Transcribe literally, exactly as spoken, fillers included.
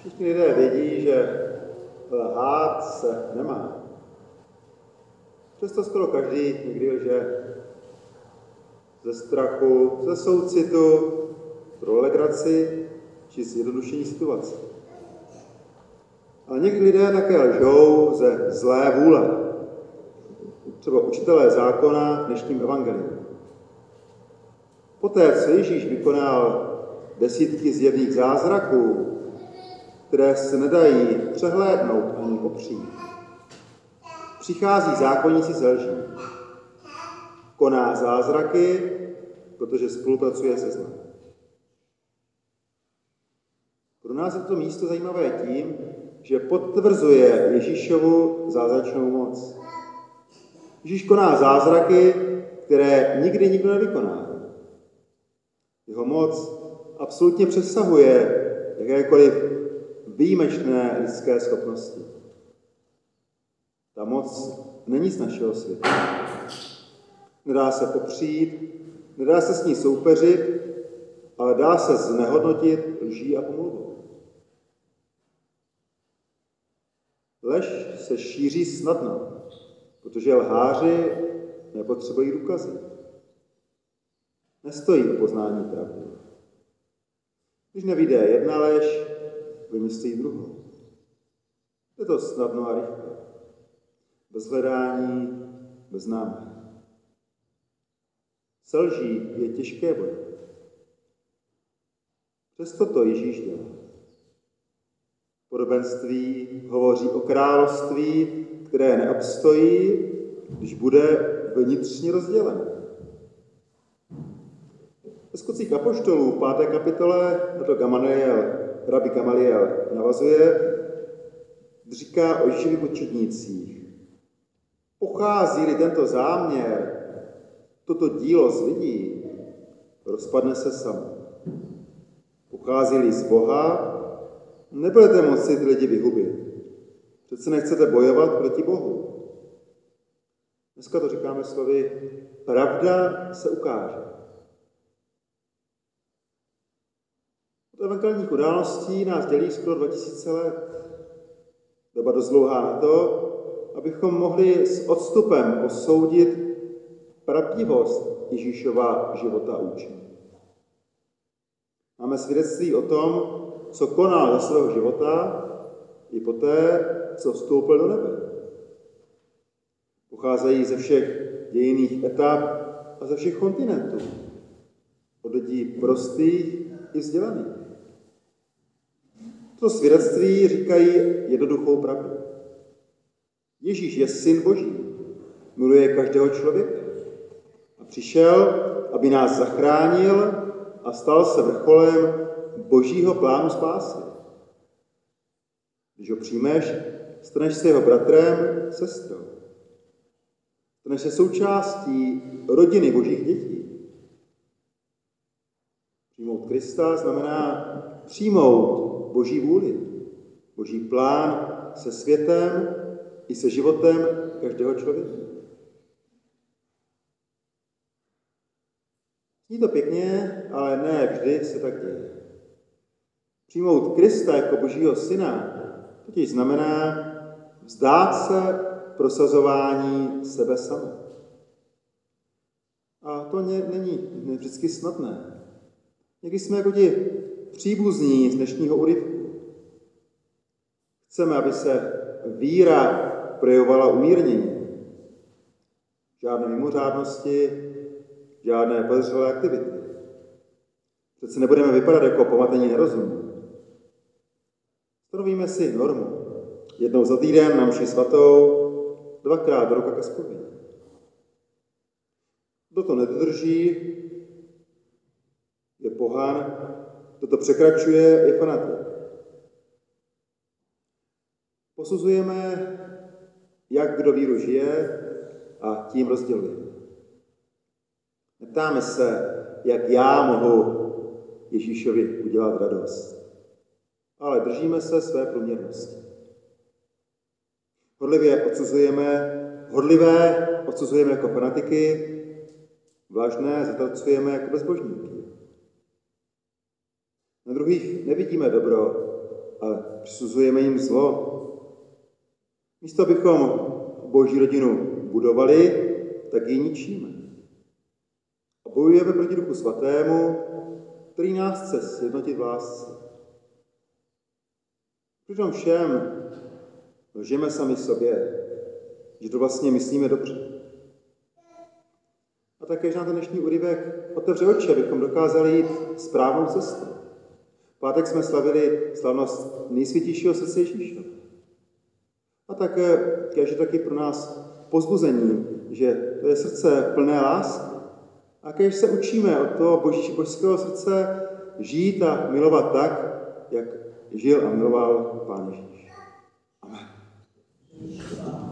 Všichni lidé vědí, že lhát se nemá. Přesto skoro každý někdy lže. Ze strachu, ze soucitu, pro legraci či zjednodušení situace. Ale někdy lidé také lžou ze zlé vůle. Třeba učitelé zákona v dnešním evangeliu. Poté, co Ježíš vykonal desítky zjevných zázraků, které se nedají přehlédnout ani popřít, přichází zákonníci ze lží. Koná zázraky, protože spolupracuje se zlem. Pro nás je to místo zajímavé tím, že potvrzuje Ježíšovu zázračnou moc. Ježíš koná zázraky, které nikdy nikdo nevykoná. Jeho moc absolutně přesahuje jakékoliv výjimečné lidské schopnosti. Ta moc není z našeho světa. Nedá se popřít, nedá se s ní soupeřit, ale dá se znehodnotit lží a pomluvou. Lež se šíří snadno, protože lháři nepotřebují důkazy. Nestojí o poznání pravdy. Když nevyjde jedna lež, vymyslí druhou. Je to snadno a rychle. Bez hledání, bez námahy. Se lží je těžké bojovat. Přesto to Ježíš dělá. Podobenství hovoří o království, které neobstojí, když bude vnitřně rozdělené. Ve Skutcích apoštolů v páté kapitole na to Gamaliel, rabbi Gamaliel navazuje, říká o Ježíšových učednících. Pochází-li tento záměr, toto dílo z lidí, rozpadne se samo. Pochází-li z Boha, nebudete moci ty lidi vyhubit. Přece nechcete bojovat proti Bohu. Dneska to říkáme slovy, pravda se ukáže. Od evangelních událostí nás dělí skoro dva tisíce let. Doba dost dlouhá na to, abychom mohli s odstupem posoudit pravdivost Ježíšova života a učení. Máme svědectví o tom, co konal za svého života i poté, co vstoupil do nebe. Pocházejí ze všech dějinných etap a ze všech kontinentů. Od lidí prostých i vzdělaných. To svědectví říkají jednoduchou pravdu. Ježíš je syn Boží, miluje každého člověka a přišel, aby nás zachránil a stal se vrcholem Božího plánu spásy. Když ho přijmeš, staneš se jeho bratrem, sestrou. Staneš se součástí rodiny Božích dětí. Přijmout Krista znamená přijmout Boží vůli, Boží plán se světem i se životem každého člověka. Zní to pěkně, ale ne vždy se tak děje. Přijmout Krista jako Božího syna totiž znamená vzdát se prosazování sebe sama. A to není vždycky snadné. Někdy jsme jako ti příbuzní z dnešního úryvku. Chceme, aby se víra projevovala umírnění. Žádné mimořádnosti, žádné podezřelé aktivity. Přece nebudeme vypadat jako pomatení nerozumí. Stanovíme si normu. Jednou za týden na mši svatou, dvakrát do roka ke zpovědi. Kdo to nedodrží, je pohan, kdo to překračuje, je fanatik. Posuzujeme, jak kdo víru žije a tím rozdělujeme. Neptáme se, jak já mohu Ježíšovi udělat radost, ale držíme se své průměrnosti. Hodlivě odsuzujeme, hodlivé odsuzujeme jako fanatiky, vlažné zatracujeme jako bezbožníky. Na druhých nevidíme dobro, ale přisuzujeme jim zlo. Místo abychom Boží rodinu budovali, tak ji ničíme. A bojujeme proti Duchu Svatému, který nás chce sjednotit v lásce. Přitom všem lžeme sami sobě, že to vlastně myslíme dobře. A také, že nám ten dnešní úryvek otevře oči, abychom dokázali jít správnou cestou. V pátek jsme slavili slavnost nejsvětějšího srdce Ježíše. A tak je taky pro nás povzbuzení, že to je srdce plné lásky. A když se učíme od toho boží, božského srdce žít a milovat tak, jak žil a miloval Pán Ježíš. Amen.